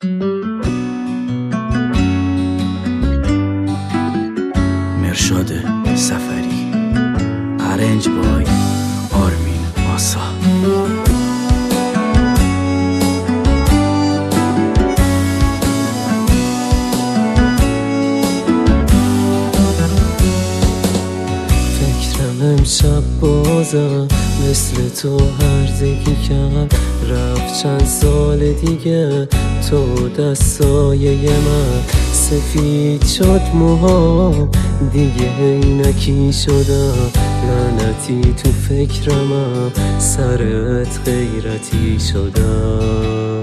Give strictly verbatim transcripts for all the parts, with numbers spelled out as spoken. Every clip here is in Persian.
مرشاد سفری، ارنج بای آرمین آسا. امشب بازم مثل تو هرزگی کرد، رفت چند سال دیگه تو دستای من. سفید شد موهام دیگه عینکی شدم، لعنتی تو فکرمم سرت غیرتی شدم.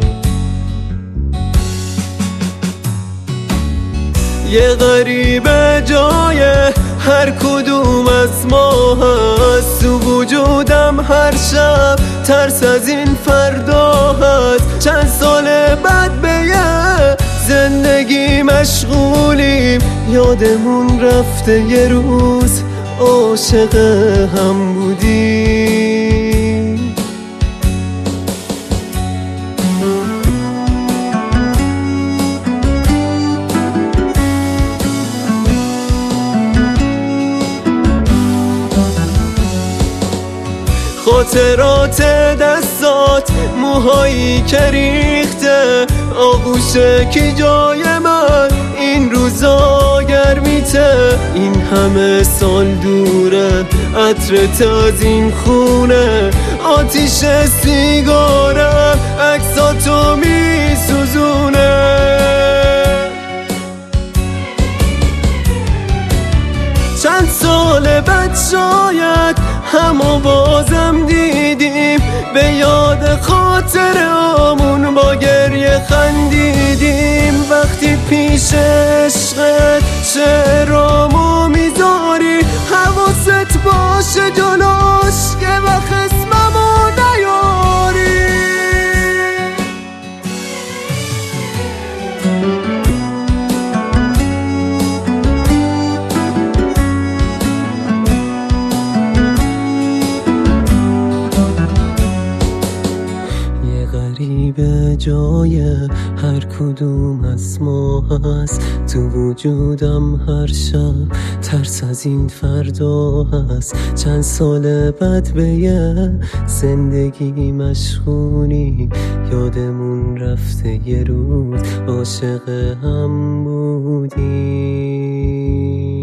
یه غریبه جای هر کدوم از ما هست، تو وجودم هر شب ترس از این فردا هست. چند سال بعد به یه زندگی مشغولیم، یادمون رفته یه روز عاشق هم بودیم. خاطرات دستات، موهایی که ریخته، آغوشه کی جای من این روزا گرمیته. این همه سال دوره، عطرت از این خونه، آتیش سیگارم عکساتو می سوزونه. چند سال بعد شاید همو بازم دیدیم، به یاد خاطرامون با گریه خندیدیم. وقتی پیش عشقت شعرامو میذاری، حواست باشه جلوش که وقت اسممو نیاری. غریبه جای هر کدوم از ما هست، تو وجودم هر شب ترس از این فردا هست. چند سال بعد به یه زندگی مشغولی، یادمون رفته یه روز عاشق هم بودیم.